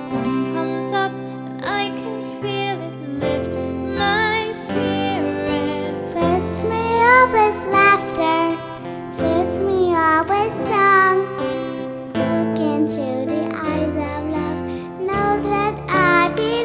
sun comes up and I can feel it lift my spirit. Fills me up with laughter, fills me up with song. Look into the eyes of love, know that I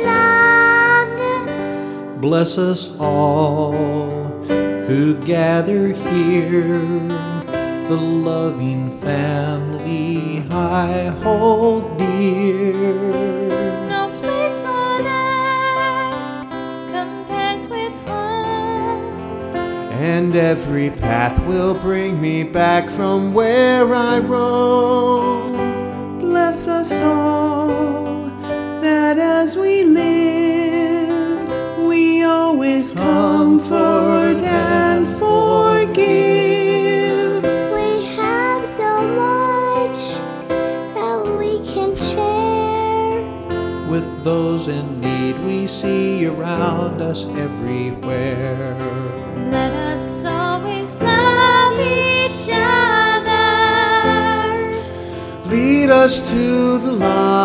belong. Bless us all who gather here, the loving family I hold dear. No place on earth compares with home. And every path will bring me back from where I roam. Bless us all, that as we live, we always comfort and forgive. We have so much that we can share. With those in need we see around us everywhere. Let us always love each other. Lead us to the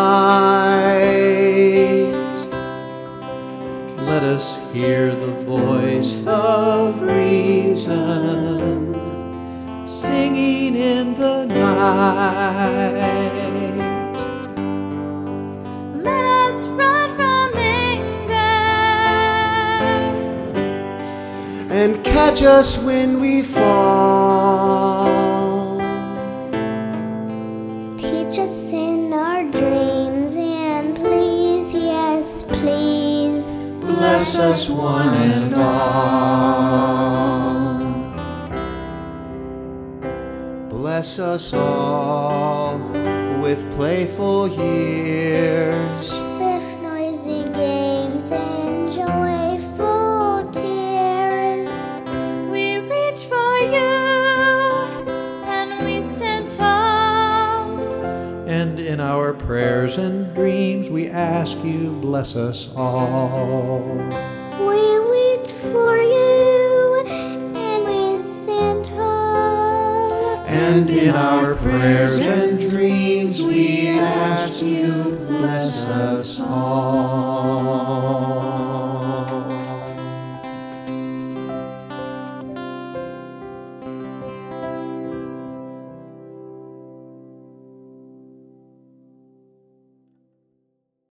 light. Let us hear the voice of reason singing in the night. Let us run from anger And catch us when we fall. Teach us in our dreams, and please, yes, please, Bless us one and all. Bless us all with playful years. with noisy games and joyful tears. we reach for you and we stand tall. And in our prayers and dreams we ask you, bless us all. We reach for you and we stand tall. And in our prayers and dreams we ask you, bless us all.